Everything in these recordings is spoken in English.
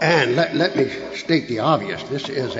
And let me state the obvious. This is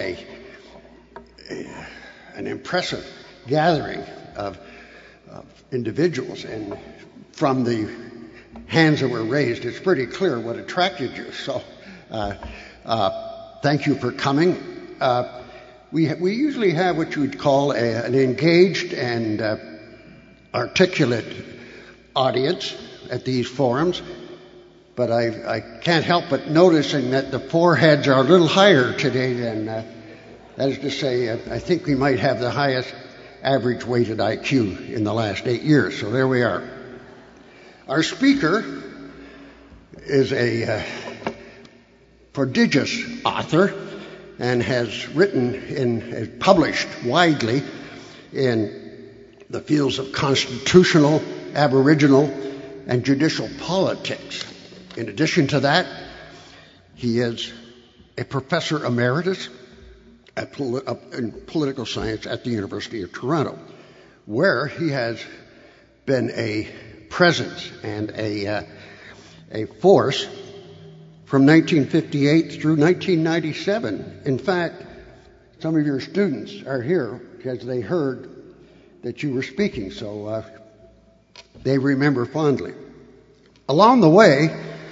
an impressive gathering of individuals, and from the hands that were raised, it's pretty clear what attracted you. So thank you for coming. We usually have what you would call an engaged and articulate audience at these forums, but I can't help but noticing that the foreheads are a little higher today than, that is to say, I think we might have the highest average weighted IQ in the last 8 years, so there we are. Our speaker is a prodigious author and has published widely in the fields of constitutional, aboriginal, and judicial politics. In addition to that, he is a professor emeritus in political science at the University of Toronto, where he has been a presence and a force from 1958 through 1997. In fact, some of your students are here because they heard that you were speaking, so they remember fondly. Along the way,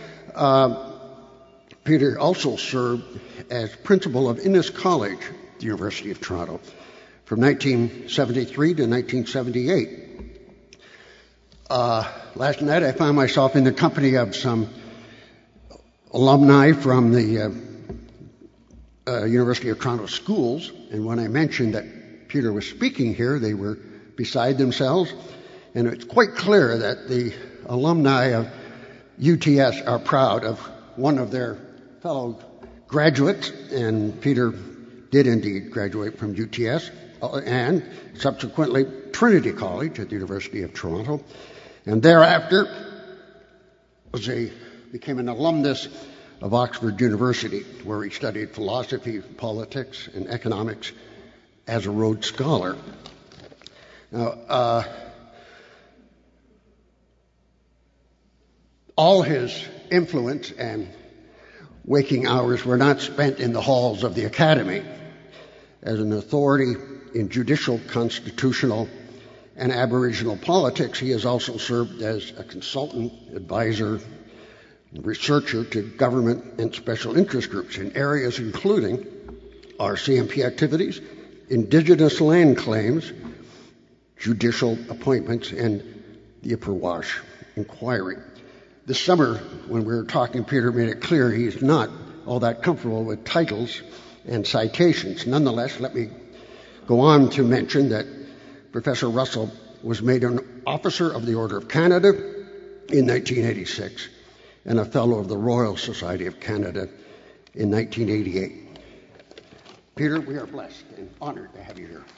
Peter also served as principal of Innis College, the University of Toronto, from 1973 to 1978. Last night I found myself in the company of some alumni from the University of Toronto schools, and when I mentioned that Peter was speaking here, they were beside themselves, and it's quite clear that the alumni of UTS are proud of one of their fellow graduates, and Peter did indeed graduate from UTS and subsequently Trinity College at the University of Toronto, and thereafter became an alumnus of Oxford University, where he studied philosophy, politics, and economics as a Rhodes Scholar. Now, all his influence and waking hours were not spent in the halls of the Academy. As an authority in judicial, constitutional, and Aboriginal politics, he has also served as a consultant, advisor, and researcher to government and special interest groups in areas including RCMP activities, Indigenous land claims, judicial appointments, and the Upper Wash inquiry. This summer, when we were talking, Peter made it clear he's not all that comfortable with titles and citations. Nonetheless, let me go on to mention that Professor Russell was made an Officer of the Order of Canada in 1986 and a Fellow of the Royal Society of Canada in 1988. Peter, we are blessed and honored to have you here.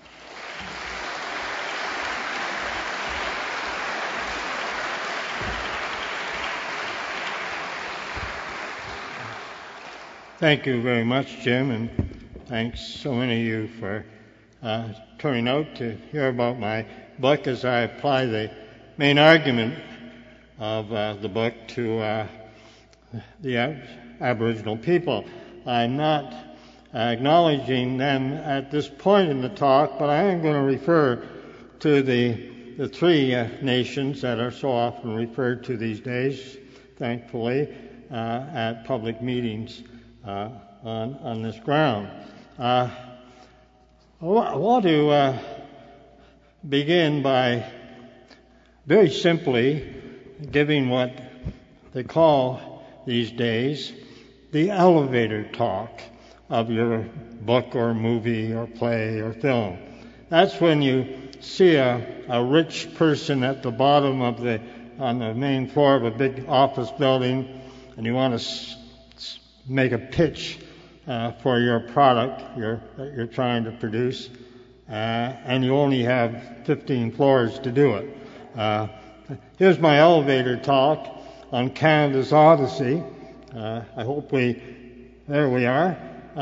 Thank you very much, Jim, and thanks so many of you for turning out to hear about my book as I apply the main argument of the book to the Aboriginal people. I'm not acknowledging them at this point in the talk, but I am going to refer to the three nations that are so often referred to these days, thankfully, at public meetings on this ground. I want to begin by very simply giving what they call these days the elevator talk of your book or movie or play or film. That's when you see a rich person at the bottom of on the main floor of a big office building, and you want to make a pitch for your product that you're trying to produce, and you only have 15 floors to do it. Here's my elevator talk on Canada's Odyssey. I hope there we are.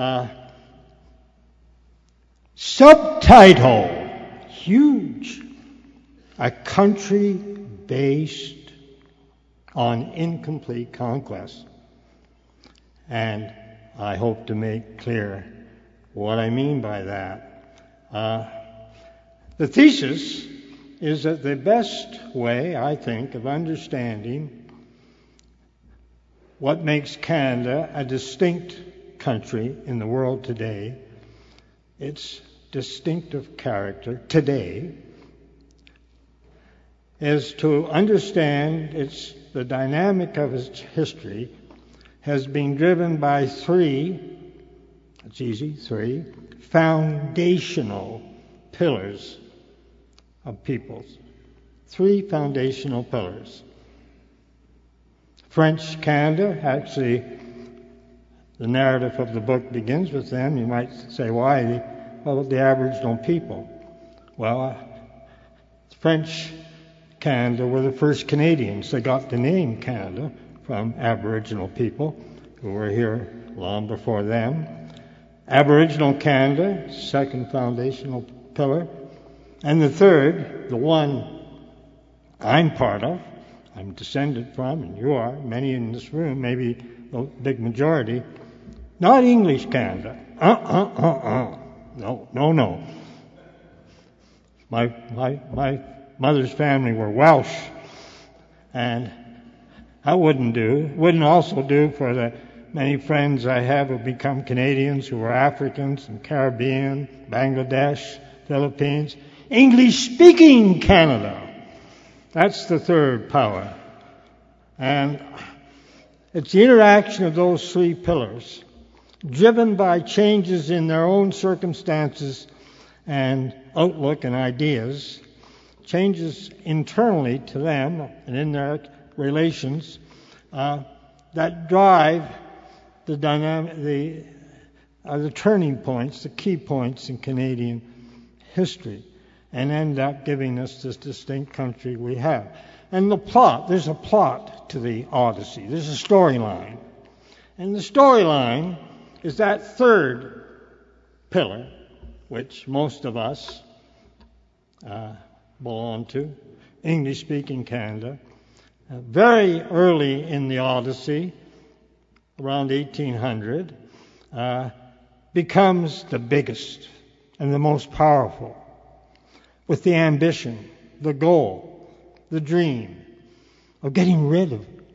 Subtitle, huge. A country based on incomplete conquest. And I hope to make clear what I mean by that. The thesis is that the best way, I think, of understanding what makes Canada a distinct country in the world today, its distinctive character today, is to understand the dynamic of its history has been driven by three foundational pillars of peoples. Three foundational pillars. French Canada, actually, the narrative of the book begins with them. You might say, why? Well, the Aboriginal people. Well, French Canada were the first Canadians. They got the name Canada from Aboriginal people who were here long before them. Aboriginal Canada, second foundational pillar. And the third, the one I'm part of, I'm descended from, and you are, many in this room, maybe a big majority, not English Canada. No. My mother's family were Welsh, and that wouldn't do. Wouldn't also do for the many friends I have who become Canadians who are Africans and Caribbean, Bangladesh, Philippines. English-speaking Canada. That's the third power. And it's the interaction of those three pillars, driven by changes in their own circumstances and outlook and ideas, changes internally to them and in their relations, that drive the dynamic, the turning points, the key points in Canadian history, and end up giving us this distinct country we have. And the plot, there's a plot to the Odyssey. There's a storyline. And the storyline is that third pillar, which most of us belong to, English-speaking Canada. Very early in the Odyssey, around 1800, becomes the biggest and the most powerful, with the ambition, the goal, the dream of getting rid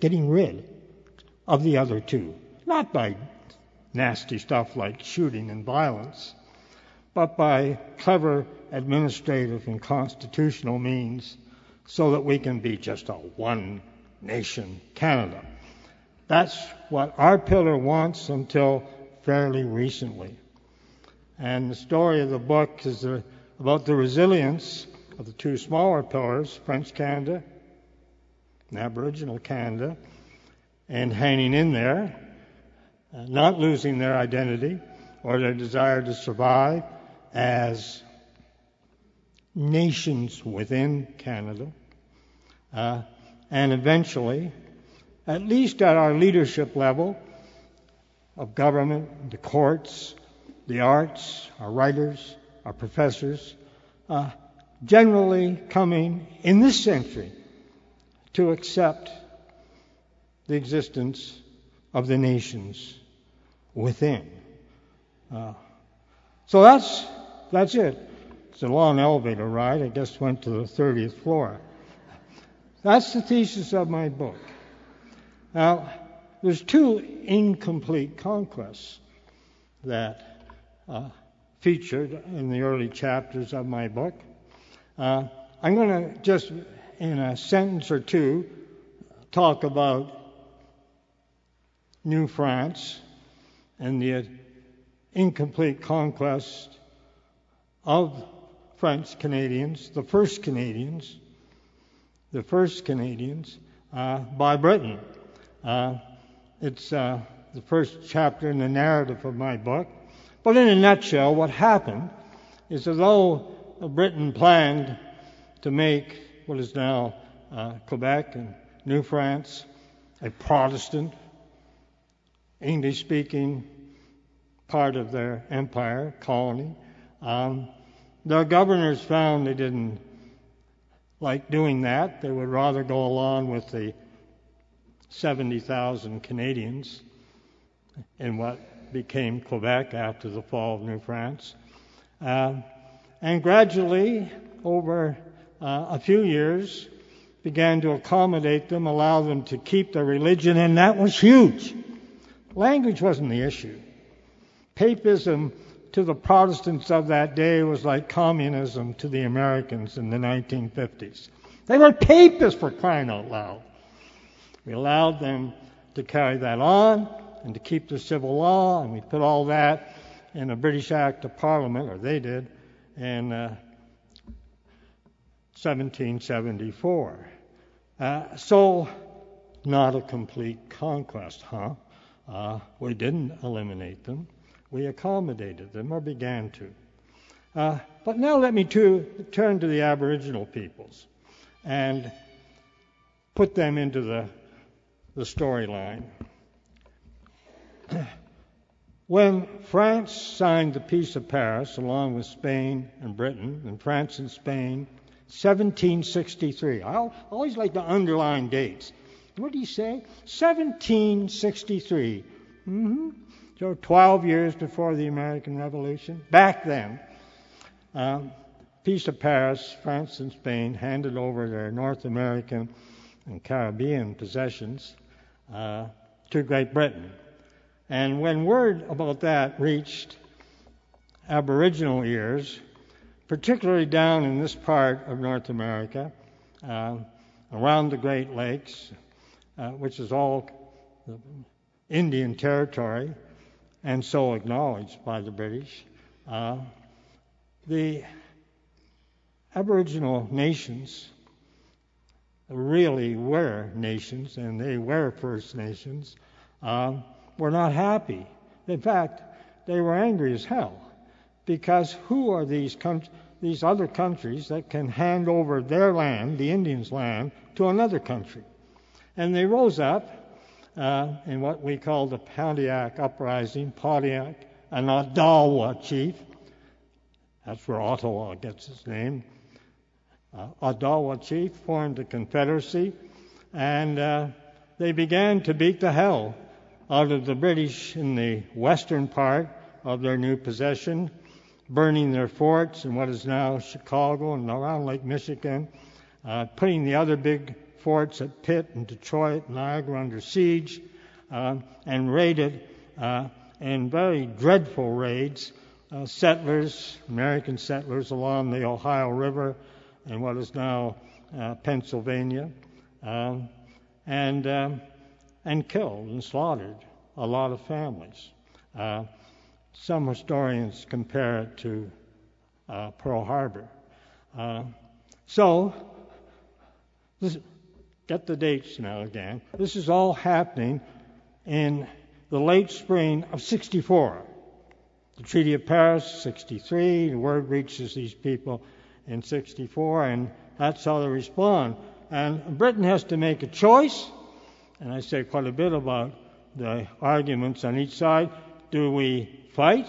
of the other two. Not by nasty stuff like shooting and violence, but by clever administrative and constitutional means so that we can be just a one-nation Canada. That's what our pillar wants until fairly recently. And the story of the book is about the resilience of the two smaller pillars, French Canada and Aboriginal Canada, and hanging in there, not losing their identity or their desire to survive as nations within Canada, and eventually, at least at our leadership level of government, the courts, the arts, our writers, our professors, generally coming in this century to accept the existence of the nations within. So that's it. It's a long elevator ride. I just went to the 30th floor. That's the thesis of my book. Now, there's two incomplete conquests that featured in the early chapters of my book. I'm going to just, in a sentence or two, talk about New France and the incomplete conquest of French Canadians, the first Canadians, by Britain. It's the first chapter in the narrative of my book. But in a nutshell, what happened is that though Britain planned to make what is now Quebec and New France a Protestant, English-speaking part of their empire, colony, their governors found they didn't like doing that. They would rather go along with the 70,000 Canadians in what became Quebec after the fall of New France. And gradually, over a few years, began to accommodate them, allow them to keep their religion, and that was huge. Language wasn't the issue. Papism to the Protestants of that day was like communism to the Americans in the 1950s. They were papists, for crying out loud. We allowed them to carry that on and to keep the civil law, and we put all that in a British Act of Parliament, or they did, in 1774. So, not a complete conquest, huh? We didn't eliminate them. We accommodated them, or began to. But now let me turn to the Aboriginal peoples and put them into the storyline. When France signed the Peace of Paris, along with Spain and Britain, and France and Spain, 1763. I always like to underline dates. What do you say? 1763. So 12 years before the American Revolution. Back then, Peace of Paris, France and Spain handed over their North American and Caribbean possessions to Great Britain. And when word about that reached Aboriginal ears, particularly down in this part of North America, around the Great Lakes, which is all Indian territory, and so acknowledged by the British, the Aboriginal nations really were nations, and they were First Nations, were not happy. In fact, they were angry as hell, because who are these other countries that can hand over their land, the Indians' land, to another country? And they rose up in what we call the Pontiac Uprising. Pontiac, an Odawa chief. That's where Ottawa gets its name. Odawa chief formed a confederacy, and they began to beat the hell out of the British in the western part of their new possession, burning their forts in what is now Chicago and around Lake Michigan, putting the other big forts at Pitt and Detroit, Niagara under siege, and raided in very dreadful raids settlers, American settlers along the Ohio River and what is now Pennsylvania, and killed and slaughtered a lot of families. Some historians compare it to Pearl Harbor. So, get the dates now again. This is all happening in the late spring of 64. The Treaty of Paris, 63. The word reaches these people in 64, and that's how they respond. And Britain has to make a choice, and I say quite a bit about the arguments on each side. Do we fight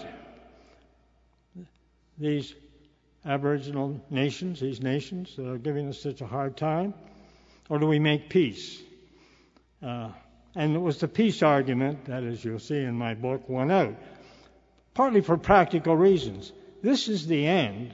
these Aboriginal nations, these nations that are giving us such a hard time, or do we make peace? And it was the peace argument that, as you'll see in my book, won out, partly for practical reasons. This is the end,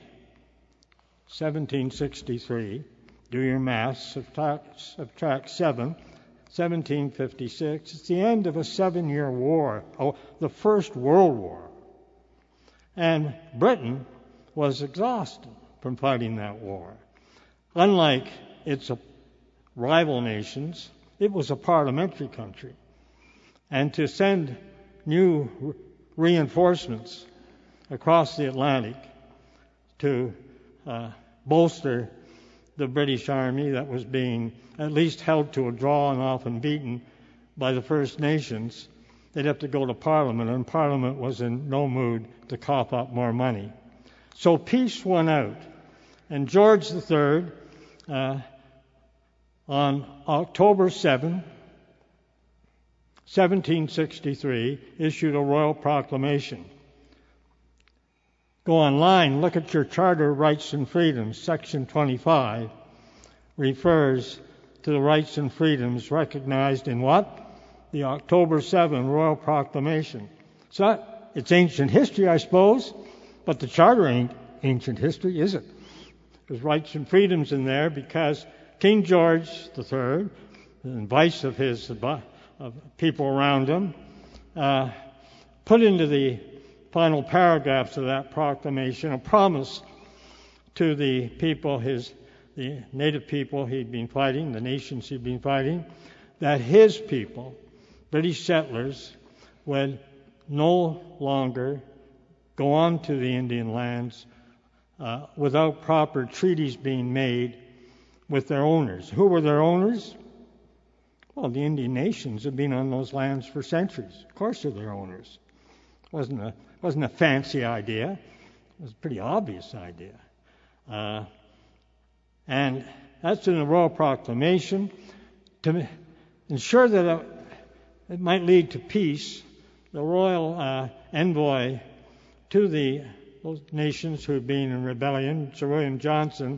1763. Do your math, subtract 7, 1756. It's the end of a 7-year war, the First World War. And Britain was exhausted from fighting that war. Unlike its rival nations, it was a parliamentary country. And to send new reinforcements across the Atlantic to bolster the British Army that was being at least held to a draw and often beaten by the First Nations, they'd have to go to Parliament, and Parliament was in no mood to cough up more money. So peace won out. And George III, on October 7, 1763, issued a royal proclamation. Go online, look at your Charter of Rights and Freedoms. Section 25 refers to the rights and freedoms recognized in what? The October 7 Royal Proclamation. It's ancient history, I suppose, but the charter ain't ancient history, is it? There's rights and freedoms in there because King George III, the advice of his of people around him, put into the final paragraphs of that proclamation a promise to the people, the native people he'd been fighting, the nations he'd been fighting, that his people, British settlers, would no longer go on to the Indian lands without proper treaties being made with their owners. Who were their owners? Well, the Indian nations have been on those lands for centuries. Of course they're their owners. It wasn't a fancy idea. It was a pretty obvious idea. And that's in the Royal Proclamation. To ensure that it might lead to peace, the royal envoy to those nations who had been in rebellion, Sir William Johnson,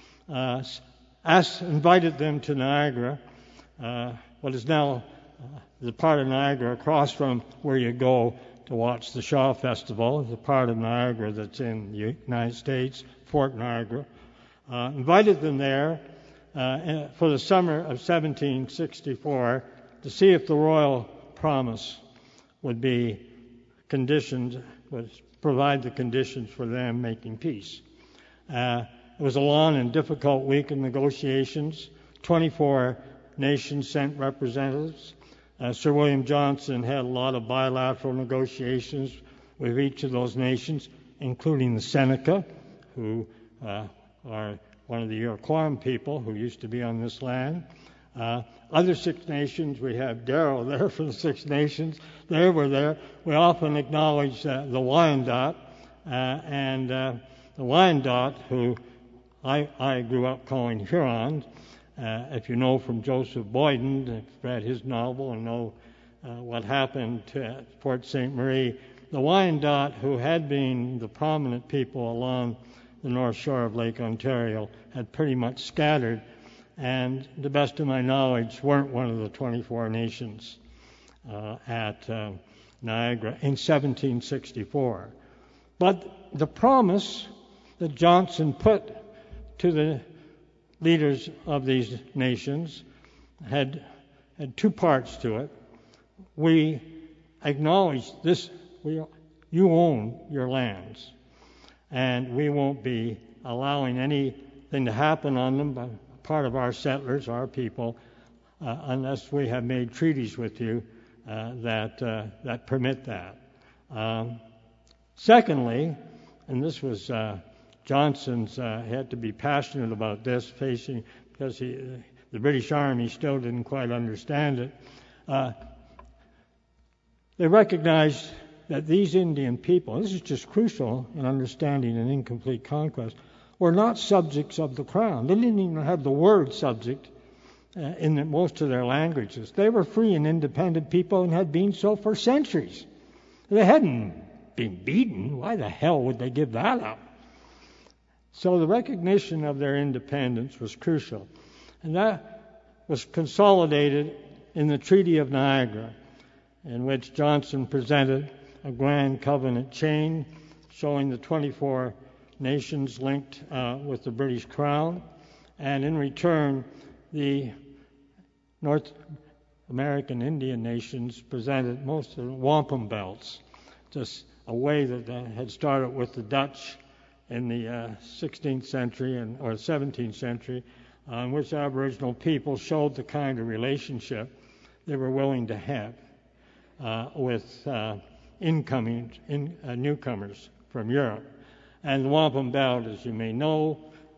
invited them to Niagara, what is now the part of Niagara across from where you go to watch the Shaw Festival, the part of Niagara that's in the United States, Fort Niagara. Invited them there for the summer of 1764 to see if the royal promise would be conditioned, would provide the conditions for them making peace. It was a long and difficult week of negotiations. 24 nations sent representatives. Sir William Johnson had a lot of bilateral negotiations with each of those nations, including the Seneca, who are one of the Iroquois people who used to be on this land. Other Six Nations, we have Darrell there for the Six Nations. They were there. We often acknowledge the Wyandot, and the Wyandot, who I grew up calling Hurons. If you know from Joseph Boyden, if you've read his novel and know what happened at Fort Ste. Marie, the Wyandot, who had been the prominent people along the north shore of Lake Ontario, had pretty much scattered, and to the best of my knowledge, weren't one of the 24 nations at Niagara in 1764. But the promise that Johnson put to the leaders of these nations had two parts to it. We acknowledge this, you own your lands, and we won't be allowing anything to happen on them by part of our settlers, our people, unless we have made treaties with you that permit that. Secondly, and this was Johnson's had to be passionate about this, because the British Army still didn't quite understand it. They recognized that these Indian people, this is just crucial in understanding an incomplete conquest, were not subjects of the crown. They didn't even have the word subject in most of their languages. They were free and independent people and had been so for centuries. They hadn't been beaten. Why the hell would they give that up? So the recognition of their independence was crucial. And that was consolidated in the Treaty of Niagara, in which Johnson presented a Grand Covenant chain showing the 24 nations linked with the British Crown. And in return, the North American Indian nations presented most of the wampum belts, just a way that had started with the Dutch in the 16th century or 17th century, in which Aboriginal people showed the kind of relationship they were willing to have with newcomers from Europe. And the wampum belt, as you may know,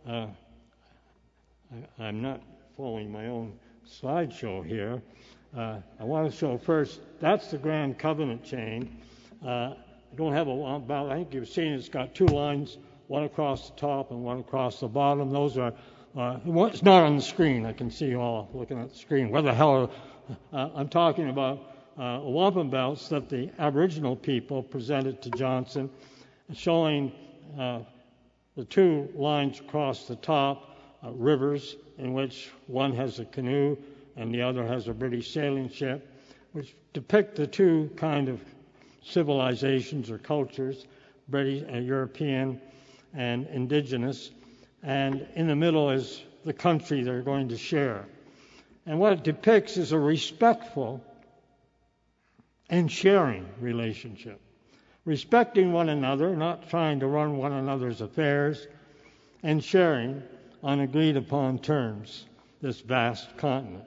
I'm not following my own slideshow here. I want to show first, that's the Grand Covenant chain. I don't have a wampum belt. I think you've seen it's got two lines, one across the top and one across the bottom. Those are, it's not on the screen. I can see you all looking at the screen. Where the hell I'm talking about wampum belts that the Aboriginal people presented to Johnson, showing the two lines across the top, rivers in which one has a canoe and the other has a British sailing ship, which depict the two kind of civilizations or cultures, British, European, and indigenous. And in the middle is the country they're going to share. And what it depicts is a respectful and sharing relationship. Respecting one another, not trying to run one another's affairs, and sharing on agreed upon terms this vast continent.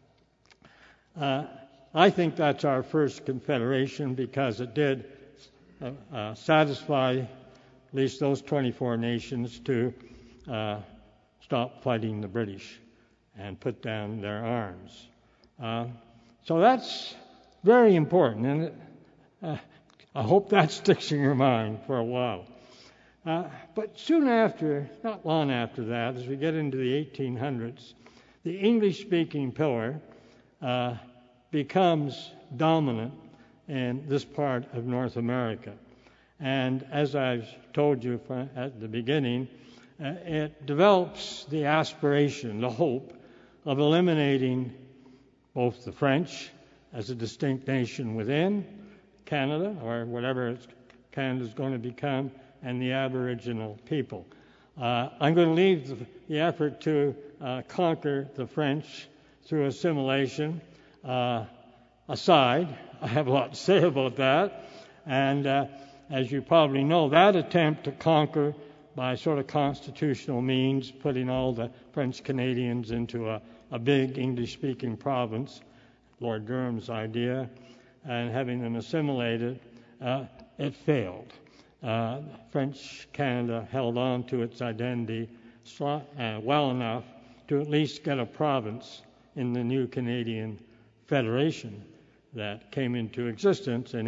I think that's our first confederation because it did satisfy at least those 24 nations to stop fighting the British and put down their arms. So that's very important, and I hope that sticks in your mind for a while. But soon after, not long after that, as we get into the 1800s, the English-speaking pillar becomes dominant in this part of North America. And as I've told you at the beginning, it develops the aspiration, the hope of eliminating both the French as a distinct nation within Canada, or whatever Canada's going to become, and the Aboriginal people. I'm going to leave the effort to conquer the French through assimilation aside. I have a lot to say about that. And as you probably know, that attempt to conquer by sort of constitutional means, putting all the French Canadians into a big English-speaking province, Lord Durham's idea, and having them assimilated, it failed. French Canada held on to its identity well enough to at least get a province in the new Canadian Federation that came into existence in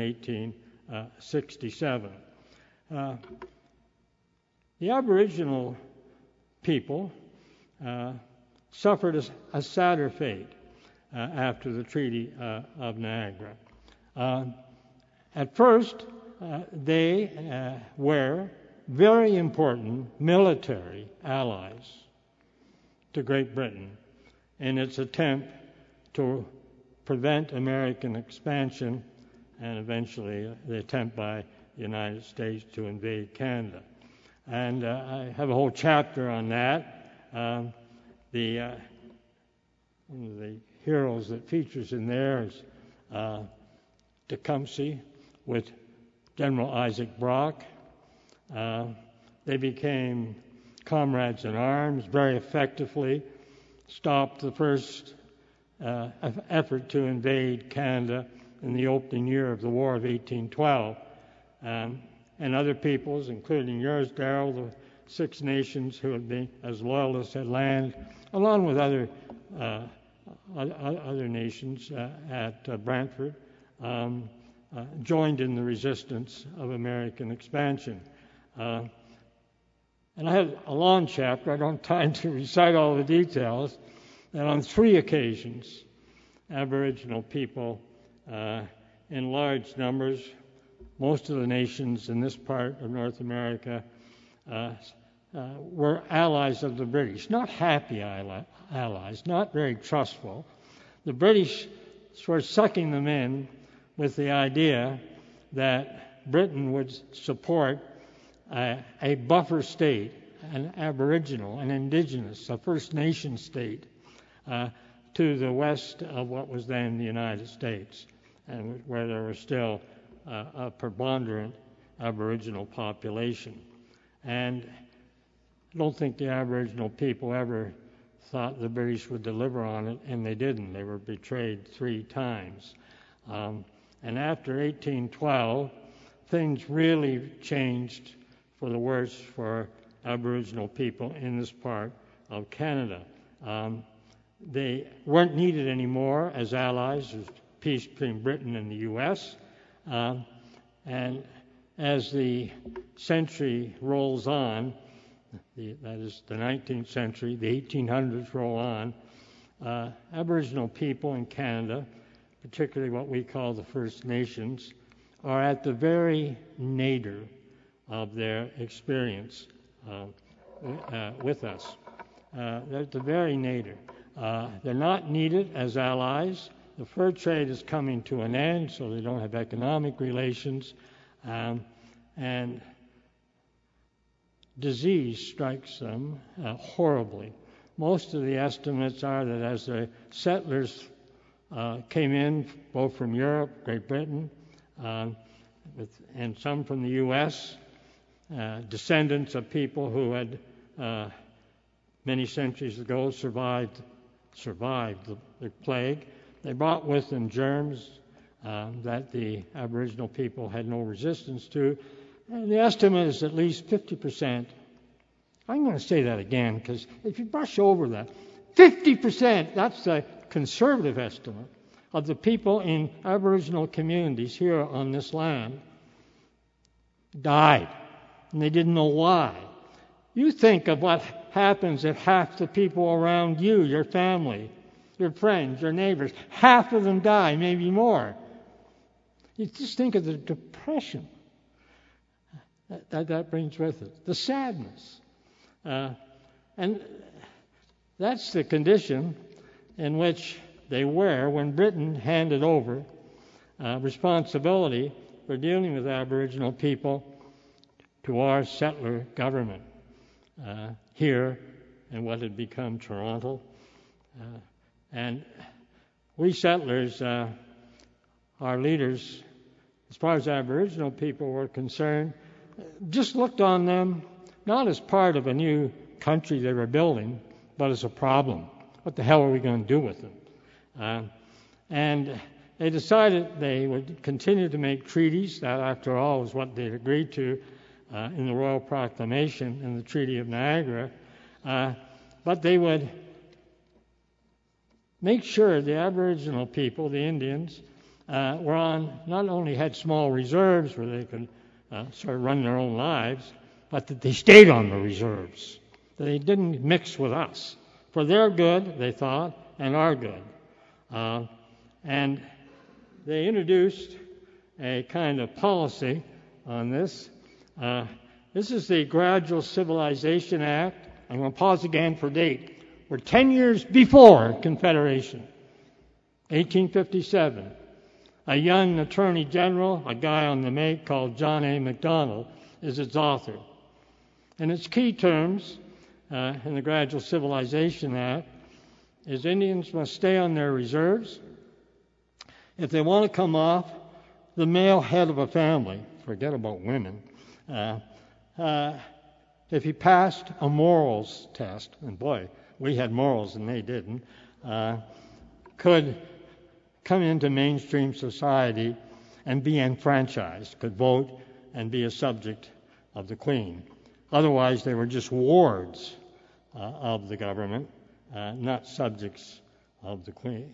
1867. The Aboriginal people suffered a sadder fate after the Treaty of Niagara. At first, they were very important military allies to Great Britain in its attempt to prevent American expansion and eventually the attempt by the United States to invade Canada. And I have a whole chapter on that. One of the heroes that features in there is Tecumseh with General Isaac Brock. They became comrades in arms, very effectively stopped the first effort to invade Canada in the opening year of the War of 1812. And other peoples, including yours, Darrell, the Six Nations who had been as loyalists at land, along with other nations at Brantford, joined in the resistance of American expansion. And I had a long chapter. I don't have time to recite all the details. And on 3 occasions, Aboriginal people in large numbers, most of the nations in this part of North America, were allies of the British. Not happy allies, not very trustful. The British were sucking them in with the idea that Britain would support a buffer state, an Aboriginal, an indigenous, a First Nation state to the west of what was then the United States, and where there was still a preponderant Aboriginal population. And I don't think the Aboriginal people ever thought the British would deliver on it, and they didn't. They were betrayed 3 times. And after 1812, things really changed for the worse for Aboriginal people in this part of Canada. They weren't needed anymore as allies. There's peace between Britain and the U.S. And as the century rolls on, that is the 19th century, the 1800s roll on, Aboriginal people in Canada, particularly what we call the First Nations, are at the very nadir of their experience with us. They're at the very nadir. They're not needed as allies. the fur trade is coming to an end, so they don't have economic relations, and disease strikes them horribly. Most of the estimates are that as the settlers came in, both from Europe, Great Britain, and some from the U.S., descendants of people who had many centuries ago survived the plague. They brought with them germs that the Aboriginal people had no resistance to. And the estimate is at least 50%. I'm going to say that again because if you brush over that, 50%, that's the conservative estimate of the people in Aboriginal communities here on this land died, and they didn't know why. You think of what happens if half the people around you, your family, your friends, your neighbors, half of them die, maybe more. You just think of the depression that brings with it, the sadness. And that's the condition in which they were when Britain handed over responsibility for dealing with Aboriginal people to our settler government here in what had become Toronto. And we settlers, our leaders, as far as Aboriginal people were concerned, just looked on them not as part of a new country they were building, but as a problem. What the hell are we going to do with them? And they decided they would continue to make treaties. That, after all, was what they'd agreed to in the Royal Proclamation and the Treaty of Niagara. But they would make sure the Aboriginal people, the Indians, not only had small reserves where they could sort of run their own lives, but that they stayed on the reserves, that they didn't mix with us. For their good, they thought, and our good. And they introduced a kind of policy on this. This is the Gradual Civilization Act. I'm going to pause again for date. We're 10 years before Confederation, 1857. A young attorney general, a guy on the make called John A. Macdonald, is its author. And its key terms in the Gradual Civilization Act is Indians must stay on their reserves. If they want to come off, the male head of a family, forget about women, if he passed a morals test, and boy, we had morals and they didn't, could come into mainstream society and be enfranchised, could vote and be a subject of the Queen. Otherwise, they were just wards of the government, not subjects of the Queen.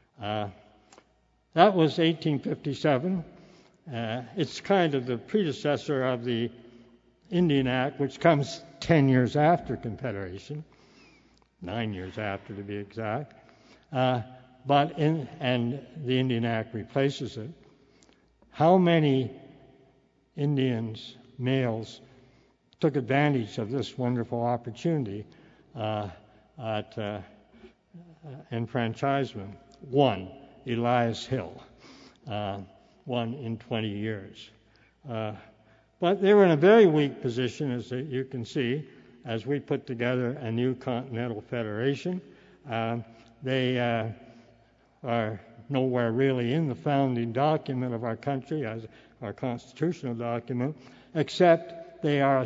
That was 1857. It's kind of the predecessor of the Indian Act, which comes 10 years after Confederation, 9 years after to be exact. And the Indian Act replaces it. How many Indians, males, took advantage of this wonderful opportunity at enfranchisement? One, Elias Hill, one in 20 years. But they were in a very weak position, as you can see, as we put together a new Continental Federation. They are nowhere really in the founding document of our country, as our constitutional document, except they are an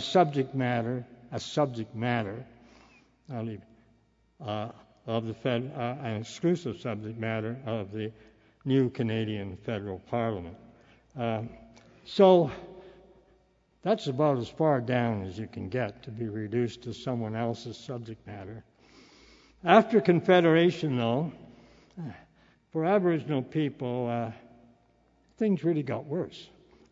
exclusive subject matter of the new Canadian Federal Parliament. So that's about as far down as you can get to be reduced to someone else's subject matter. After Confederation, though, for Aboriginal people, things really got worse.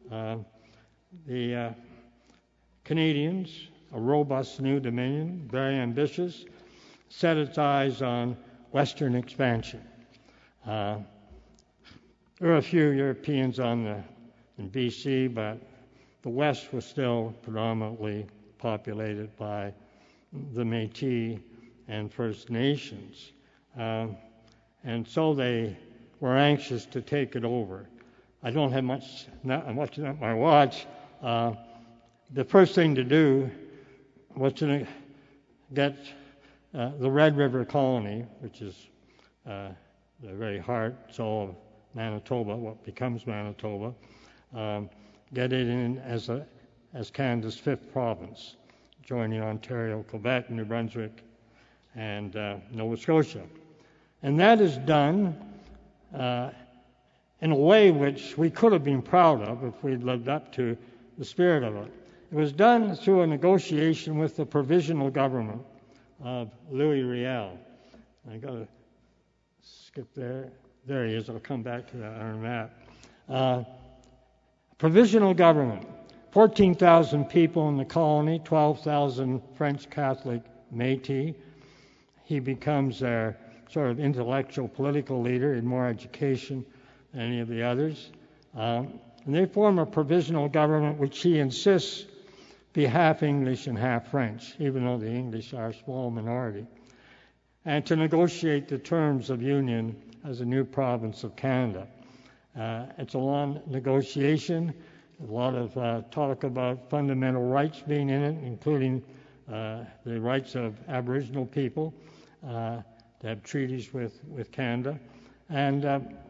The Canadians, a robust new dominion, very ambitious, set its eyes on Western expansion. There were a few Europeans in BC, but the West was still predominantly populated by the Métis and First Nations. And so they were anxious to take it over. I don't have much on my watch. The first thing to do was to get the Red River Colony, which is the very heart, soul of Manitoba, what becomes Manitoba, get it in as Canada's fifth province, joining Ontario, Quebec, New Brunswick, and Nova Scotia. And that is done in a way which we could have been proud of if we'd lived up to the spirit of it. It was done through a negotiation with the provisional government of Louis Riel. I got to skip there. There he is. I'll come back to that on a map. Provisional government, 14,000 people in the colony, 12,000 French Catholic Métis. He becomes their sort of intellectual political leader, in more education than any of the others. And they form a provisional government which he insists be half English and half French, even though the English are a small minority, and to negotiate the terms of union as a new province of Canada. It's a long negotiation, a lot of talk about fundamental rights being in it, including the rights of Aboriginal people to have treaties with Canada. And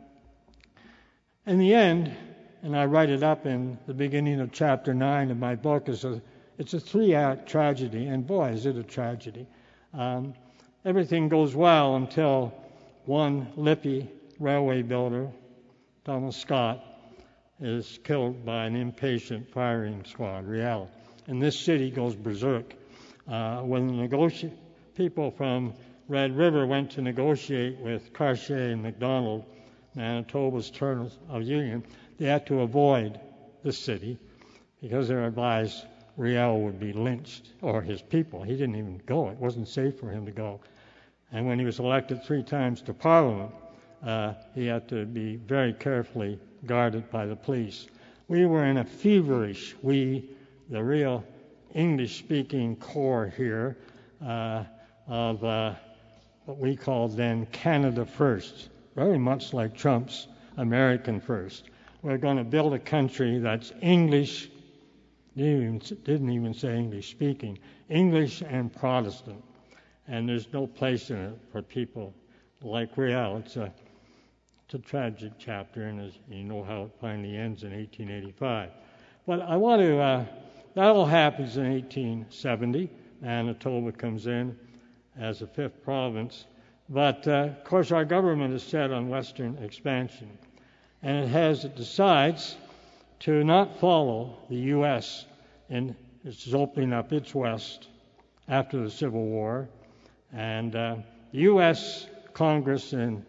in the end, and I write it up in the beginning of chapter 9 of my book, it's a 3-act tragedy, and boy, is it a tragedy. Everything goes well until one Lippe railway builder, Thomas Scott, is killed by an impatient firing squad, Riel. And this city goes berserk. When the people from Red River went to negotiate with Cartier and Macdonald, Manitoba's terms of union, they had to avoid the city because they were advised Riel would be lynched, or his people. He didn't even go. It wasn't safe for him to go. And when he was elected 3 times to Parliament, he had to be very carefully guarded by the police. We were in a feverish, the real English-speaking core here, of what we called then Canada First, very much like Trump's American First. We're going to build a country that's English, didn't even say English-speaking, English and Protestant. And there's no place in it for people like Riel. It's a tragic chapter, and as you know how it finally ends in 1885. But I want to, that all happens in 1870. Manitoba comes in as a fifth province. But, of course, our government is set on Western expansion. And it decides to not follow the U.S. in its opening up its West after the Civil War. And the U.S. Congress in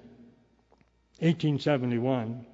1871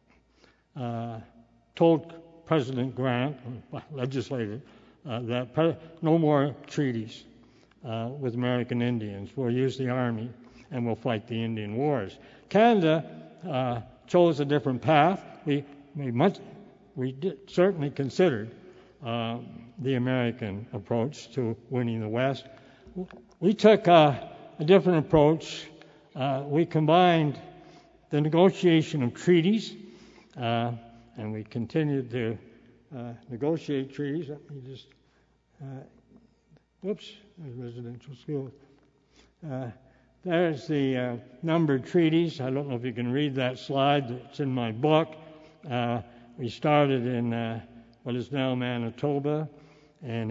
told President Grant, legislated, that no more treaties with American Indians. We'll use the Army and we'll fight the Indian Wars. Canada chose a different path. We certainly considered the American approach to winning the West. We took a different approach. We combined the negotiation of treaties, and we continued to negotiate treaties. Let me just, there's residential schools. There's the numbered treaties. I don't know if you can read that slide. It's in my book. We started in what is now Manitoba in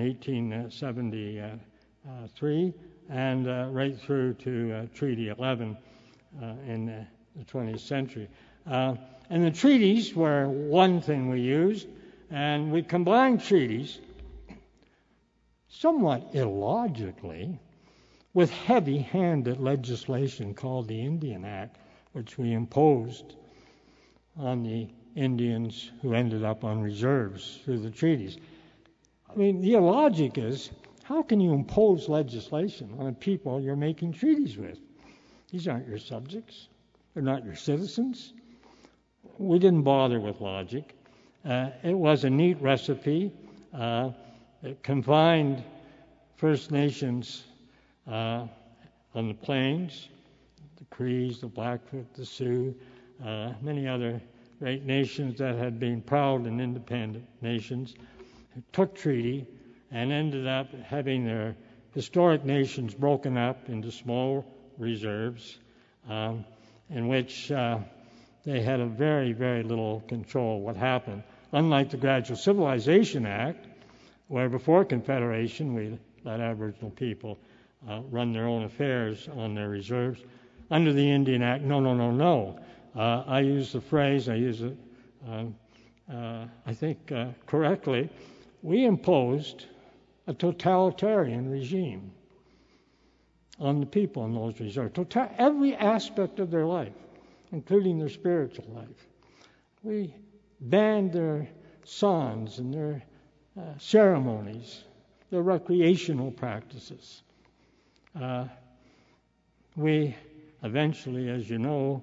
1873, and right through to Treaty 11 in the 20th century. And the treaties were one thing we used, and we combined treaties somewhat illogically with heavy-handed legislation called the Indian Act, which we imposed on the Indians who ended up on reserves through the treaties. I mean, the logic is, how can you impose legislation on people you're making treaties with? These aren't your subjects. They're not your citizens. We didn't bother with logic. It was a neat recipe. It confined First Nations on the plains, the Crees, the Blackfoot, the Sioux, many other great nations that had been proud and independent nations, took treaty and ended up having their historic nations broken up into small reserves in which they had a very, very little control of what happened. Unlike the Gradual Civilization Act, where before Confederation we let Aboriginal people run their own affairs on their reserves, under the Indian Act, no. I use the phrase, I use it, I think correctly, we imposed a totalitarian regime on the people in those reserves. Every aspect of their life, including their spiritual life. We banned their songs and their ceremonies, their recreational practices. We eventually, as you know,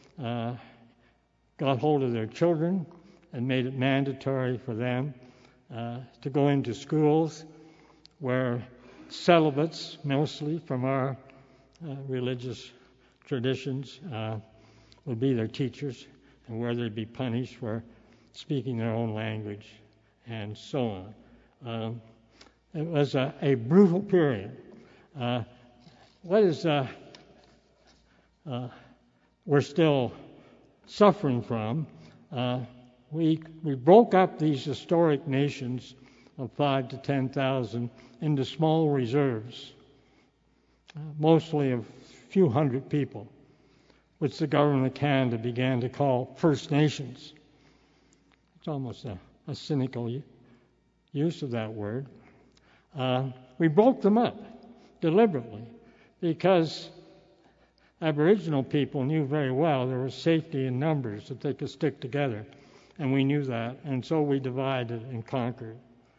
got hold of their children and made it mandatory for them to go into schools where celibates, mostly from our religious traditions, would be their teachers, and where they'd be punished for speaking their own language, and so on. It was a brutal period. We're still suffering from. We broke up these historic nations of 5,000 to 10,000 into small reserves, mostly of a few hundred people, which the government of Canada began to call First Nations. It's almost a cynical use of that word. We broke them up deliberately because Aboriginal people knew very well there was safety in numbers, that they could stick together, and we knew that, and so we divided and conquered.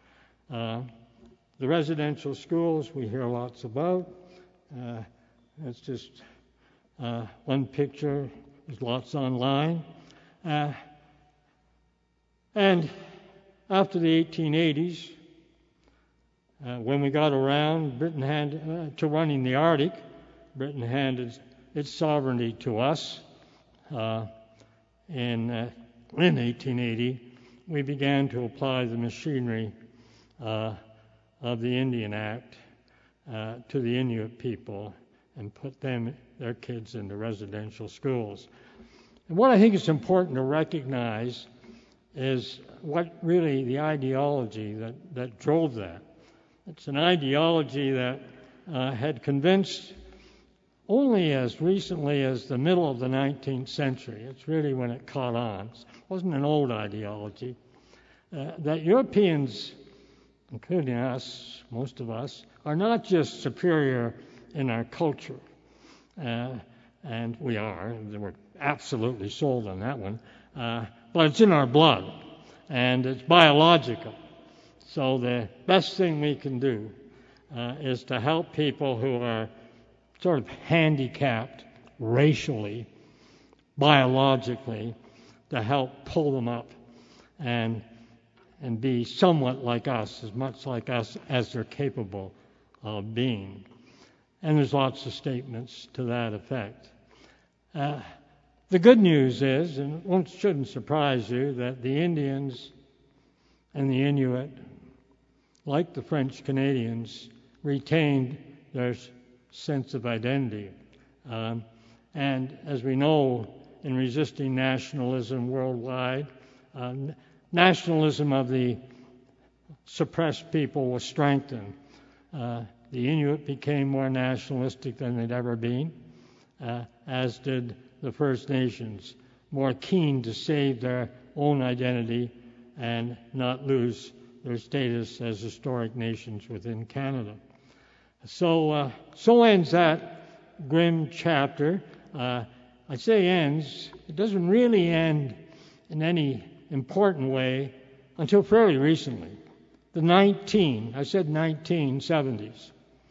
The residential schools we hear lots about. It's just one picture. There's lots online. And after the 1880s, when we got around to running the Arctic, Britain handed its sovereignty to us. In 1880, we began to apply the machinery of the Indian Act to the Inuit people and put their kids into residential schools. And what I think is important to recognize is what really the ideology that drove that. It's an ideology that had convinced only as recently as the middle of the 19th century. It's really when it caught on. It wasn't an old ideology. That Europeans, including us, most of us, are not just superior in our culture, and we are, we're absolutely sold on that one, but it's in our blood, and it's biological. So the best thing we can do is to help people who are sort of handicapped racially, biologically, to help pull them up and be somewhat like us, as much like us as they're capable of being. And there's lots of statements to that effect. The good news is, and it shouldn't surprise you, that the Indians and the Inuit, like the French Canadians, retained their sense of identity. And as we know, in resisting nationalism worldwide, nationalism of the suppressed people was strengthened. The Inuit became more nationalistic than they'd ever been, as did the First Nations, more keen to save their own identity and not lose their status as historic nations within Canada. So ends that grim chapter. I say ends. It doesn't really end in any important way until fairly recently. The 1970s.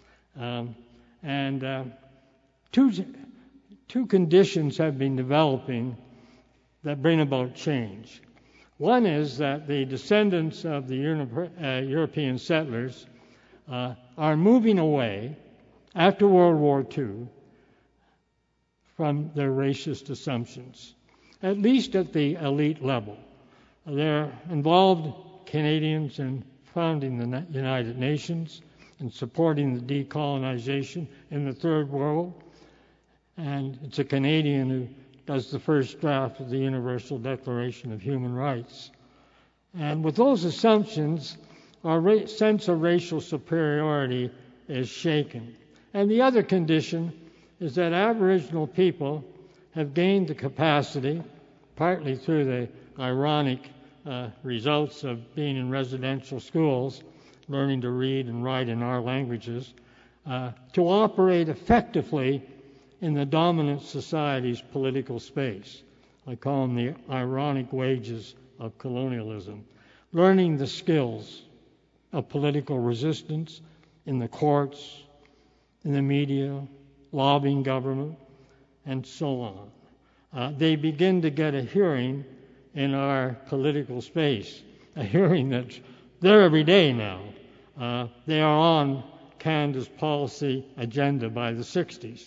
Two conditions have been developing that bring about change. One is that the descendants of the European settlers are moving away after World War II from their racist assumptions. at least at the elite level. They're involved Canadians in founding the United Nations and supporting the decolonization in the Third World. And it's a Canadian who does the first draft of the Universal Declaration of Human Rights. And with those assumptions, our sense of racial superiority is shaken. And the other condition is that Aboriginal people have gained the capacity, partly through the ironic results of being in residential schools, learning to read and write in our languages, to operate effectively in the dominant society's political space. I call them the ironic wages of colonialism. Learning the skills of political resistance in the courts, in the media, lobbying government, and so on. They begin to get a hearing in our political space, a hearing that's there every day now. They are on Canada's policy agenda by the 60s.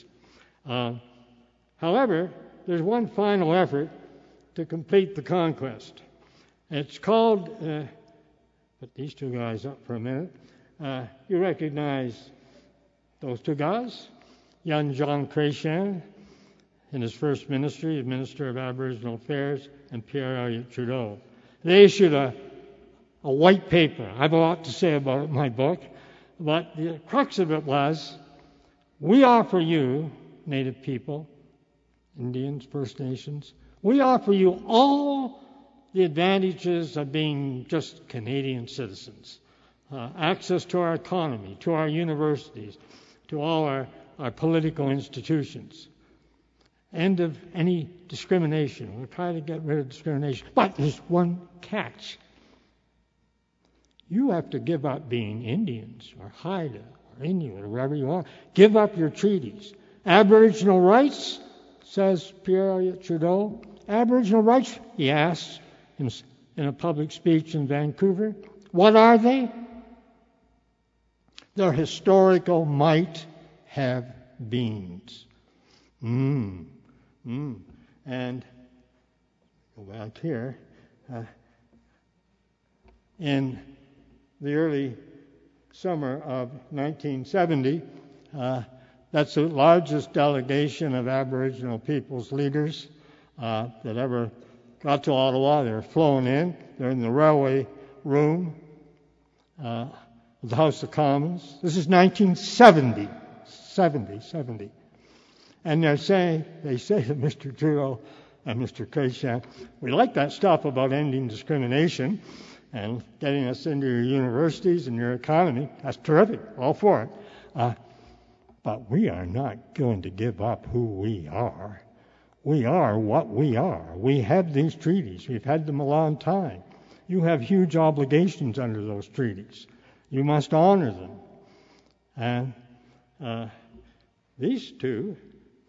However, there's one final effort to complete the conquest. It's called, put these two guys up for a minute. You recognize those two guys? Young Jean Chrétien, in his first ministry, as Minister of Aboriginal Affairs, and Pierre Elliott Trudeau. They issued a white paper. I have a lot to say about it in my book, but the crux of it was, we offer you, Native people, Indians, First Nations, we offer you all the advantages of being just Canadian citizens. Access to our economy, to our universities, to all our political institutions. End of any discrimination. We're trying to get rid of discrimination. But there's one catch. You have to give up being Indians or Haida or Inuit or wherever you are. Give up your treaties. Aboriginal rights, says Pierre Elliott Trudeau. Aboriginal rights, he asks in a public speech in Vancouver. What are they? They're historical might-have-beens. And go back here. In the early summer of 1970, that's the largest delegation of Aboriginal people's leaders that ever got to Ottawa. They're flown in. They're in the railway room of the House of Commons. This is 1970. 70. And they say to Mr. Trudeau and Mr. Chrétien, we like that stuff about ending discrimination and getting us into your universities and your economy. That's terrific. All for it. But we are not going to give up who we are. We are what we are. We have these treaties. We've had them a long time. You have huge obligations under those treaties. You must honor them. And these two,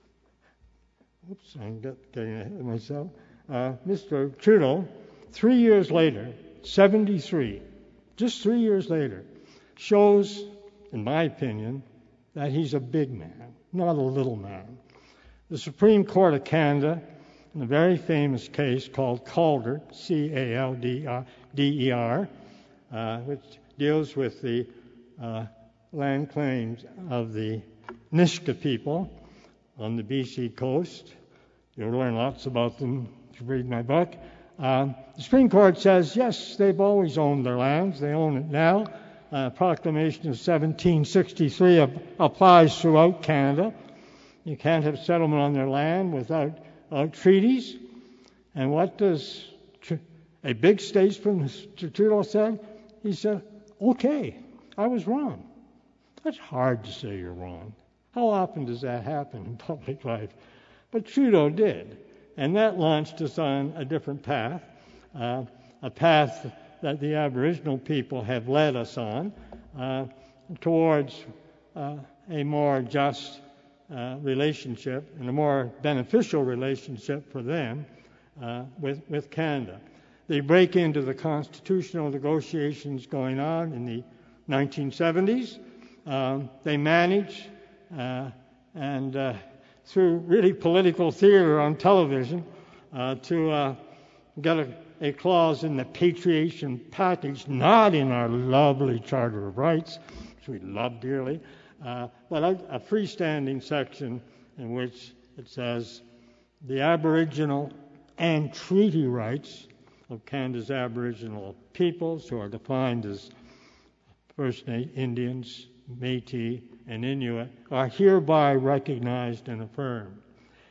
I'm getting ahead of myself. Mr. Trudeau, 3 years later, 73, just 3 years later, shows, in my opinion, that he's a big man, not a little man. The Supreme Court of Canada, in a very famous case called Calder, Calder, which deals with the land claims of the Nisga'a people on the BC coast. You'll learn lots about them if you read my book. The Supreme Court says, yes, they've always owned their lands. They own it now. Proclamation of 1763 applies throughout Canada. You can't have settlement on their land without treaties. And what does a big statesman, Mr. Trudeau, said? He said, okay, I was wrong. That's hard to say you're wrong. How often does that happen in public life? But Trudeau did. And that launched us on a different path, a path that the Aboriginal people have led us on, towards a more just relationship and a more beneficial relationship for them with Canada. They break into the constitutional negotiations going on in the 1970s. They manage, and through really political theater on television, to get a clause in the patriation package, not in our lovely Charter of Rights, which we love dearly, but a freestanding section in which it says the Aboriginal and treaty rights of Canada's Aboriginal peoples, who are defined as First Indians, Métis, and Inuit, are hereby recognized and affirmed.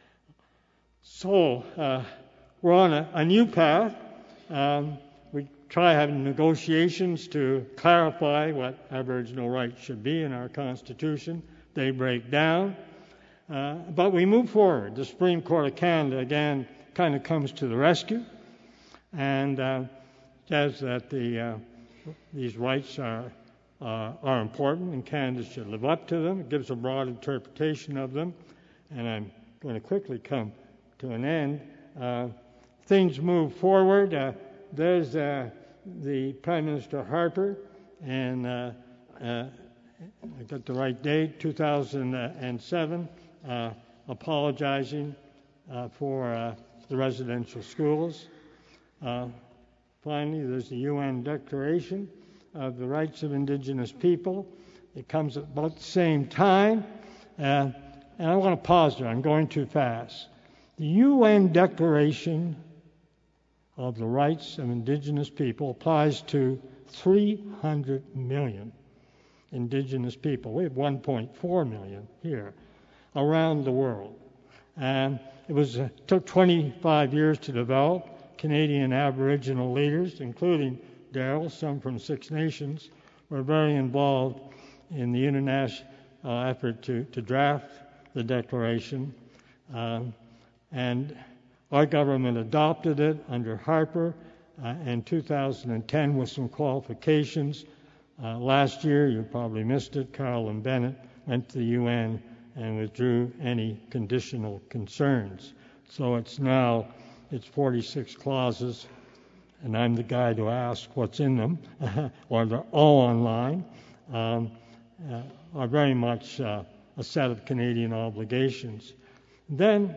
So we're on a new path. We try having negotiations to clarify what Aboriginal rights should be in our Constitution. They break down. But we move forward. The Supreme Court of Canada, again, kind of comes to the rescue and says that these rights are important and Canada should live up to them. It gives a broad interpretation of them. And I'm going to quickly come to an end. Things move forward. There's the Prime Minister Harper, and I got the right date, 2007, apologizing for the residential schools. Finally, there's the UN Declaration of the Rights of Indigenous People. It comes at about the same time. And I want to pause there. I'm going too fast. The UN Declaration of the Rights of Indigenous People applies to 300 million Indigenous people. We have 1.4 million here around the world. And it took 25 years to develop. Canadian Aboriginal leaders, including Darrell, some from Six Nations, were very involved in the international effort to draft the declaration. And our government adopted it under Harper in 2010 with some qualifications. Last year, you probably missed it, Carolyn Bennett went to the UN and withdrew any conditional concerns. So it's 46 clauses, and I'm the guy to ask what's in them, or they're all online, are very much a set of Canadian obligations. Then,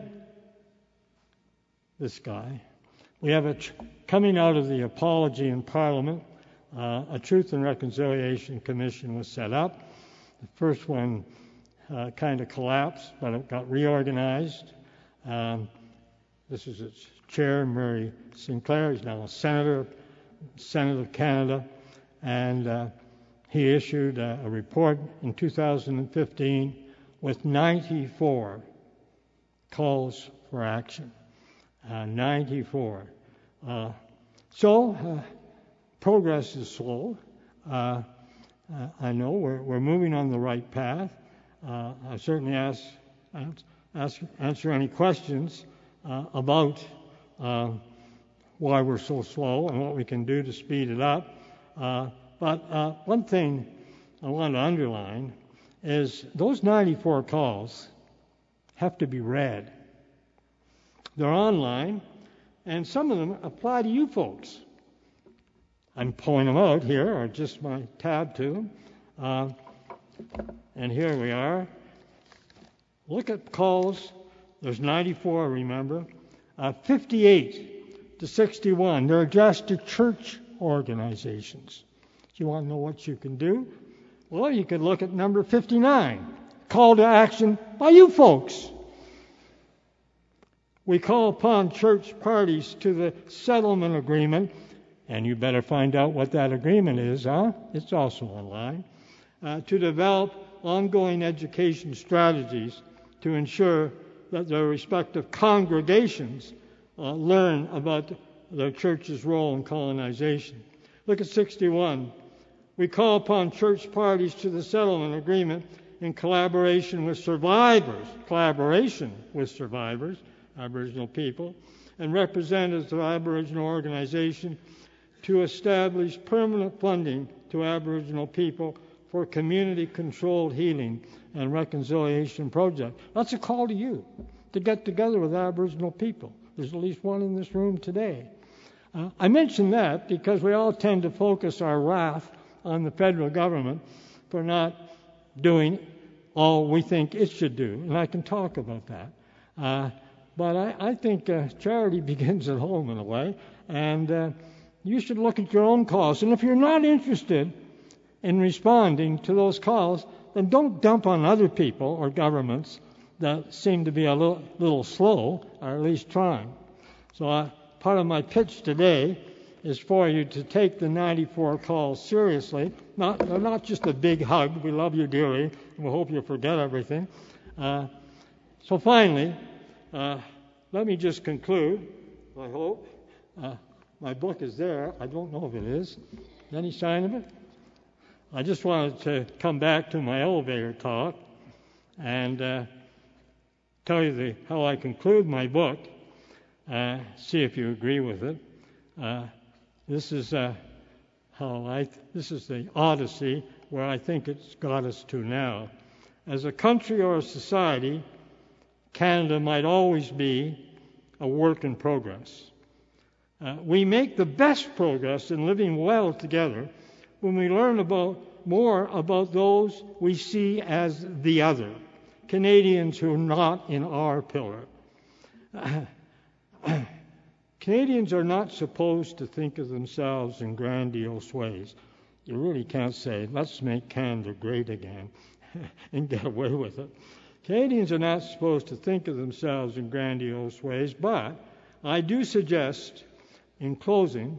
this guy, we have coming out of the apology in Parliament, a Truth and Reconciliation Commission was set up. The first one kind of collapsed, but it got reorganized. This is its chair, Murray Sinclair. He's now a senator, Senate of Canada, and he issued a report in 2015 with 94 calls for action. 94. So progress is slow. I know we're moving on the right path. I certainly answer any questions about why we're so slow and what we can do to speed it up. But one thing I want to underline is those 94 calls have to be read. They're online, and some of them apply to you folks. I'm pulling them out here, or just my tab to them. And here we are. Look at calls. There's 94, remember. 58 to 61. They're addressed to church organizations. Do you want to know what you can do? Well, you could look at number 59. Call to action by you folks. We call upon church parties to the settlement agreement, and you better find out what that agreement is, huh? It's also online, to develop ongoing education strategies to ensure that their respective congregations learn about their church's role in colonization. Look at 61. We call upon church parties to the settlement agreement in collaboration with survivors, Aboriginal people, and representatives of Aboriginal organizations to establish permanent funding to Aboriginal people for community-controlled healing and reconciliation projects. That's a call to you to get together with Aboriginal people. There's at least one in this room today. I mention that because we all tend to focus our wrath on the federal government for not doing all we think it should do, and I can talk about that. But I think charity begins at home in a way, and you should look at your own cause. And if you're not interested in responding to those calls, then don't dump on other people or governments that seem to be a little slow, or at least trying. So part of my pitch today is for you to take the 94 calls seriously. They're not just a big hug. We love you dearly, and we hope you forget everything. So finally, let me just conclude, I hope. My book is there. I don't know if it is. Any sign of it? I just wanted to come back to my elevator talk and tell you how I conclude my book. See if you agree with it. This is the odyssey where I think it's got us to now. As a country or a society, Canada might always be a work in progress. We make the best progress in living well together when we learn more about those we see as the other, Canadians who are not in our pillar. Canadians are not supposed to think of themselves in grandiose ways. You really can't say, let's make Canada great again and get away with it. Canadians are not supposed to think of themselves in grandiose ways, but I do suggest, in closing,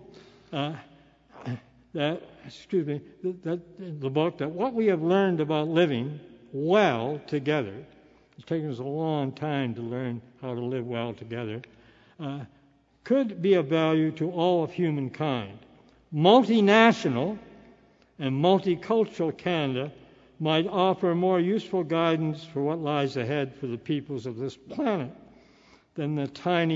that the book, that what we have learned about living well together, it's taken us a long time to learn how to live well together, could be of value to all of humankind. Multinational and multicultural Canada might offer more useful guidance for what lies ahead for the peoples of this planet than the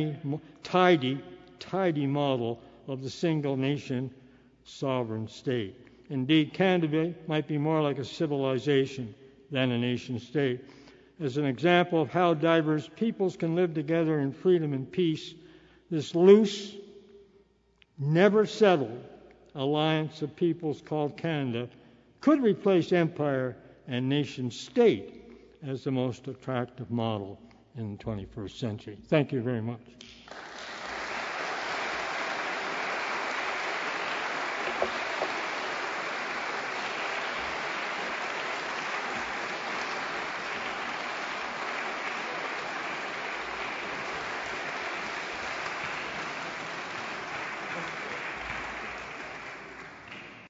tidy model of the single nation sovereign state. Indeed, Canada might be more like a civilization than a nation state. As an example of how diverse peoples can live together in freedom and peace, this loose, never settled alliance of peoples called Canada could replace empire and nation state as the most attractive model in the 21st century. Thank you very much.